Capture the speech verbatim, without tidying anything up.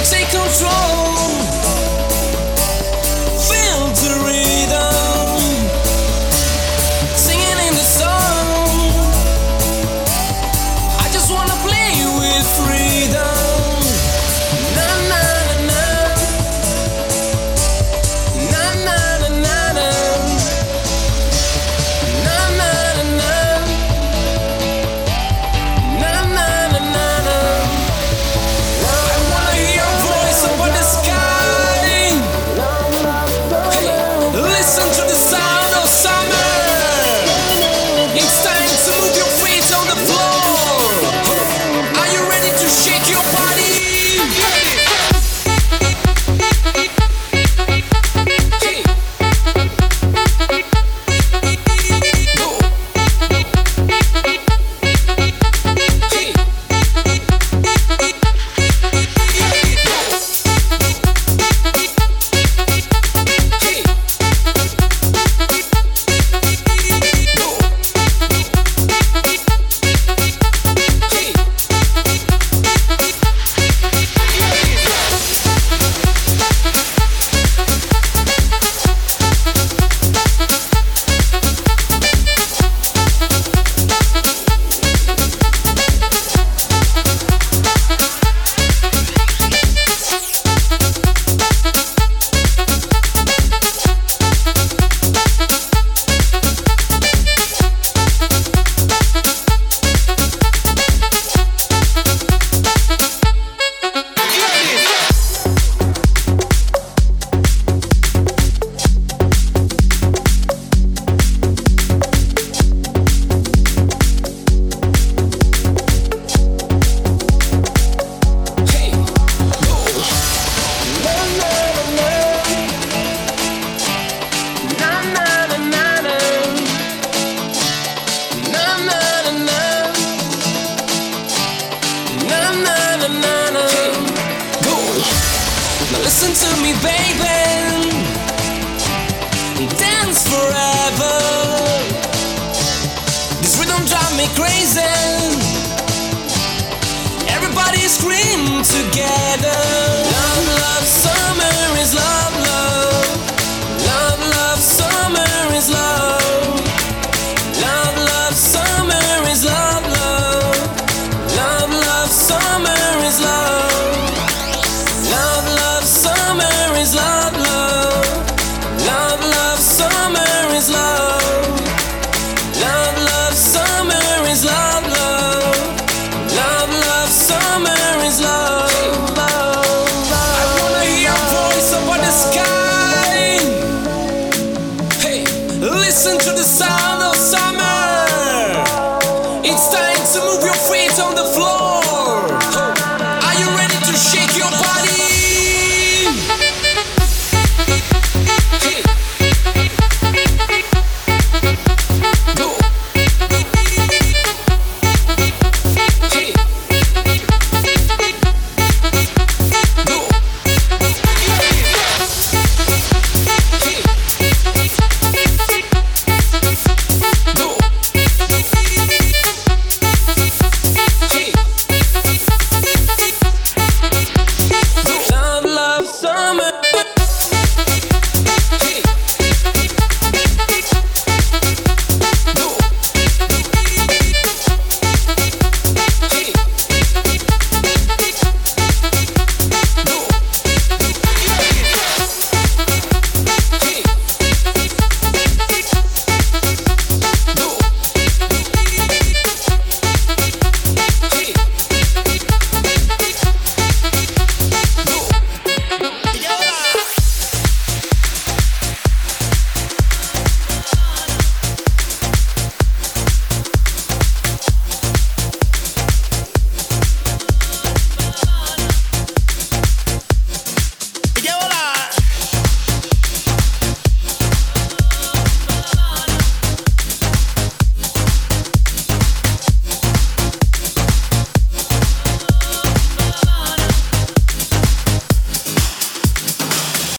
take control. Feel the rhythm, singing in the song. I just wanna play with freedom. Na na na na, na na na na na, na na na na, na na na na na. I wanna hear your voice over the sky. Hey, listen to the sound of summer. It's time to move your feet on the floor. Are you ready to shake your body? Hey. Go. Hey. Hey. Go. Hey. Hey. Go. Na na na na, na na na na, na na na na, na na na na na. Go. Now listen to me, baby. Dance forever. This rhythm drive me crazy. Everybody scream together.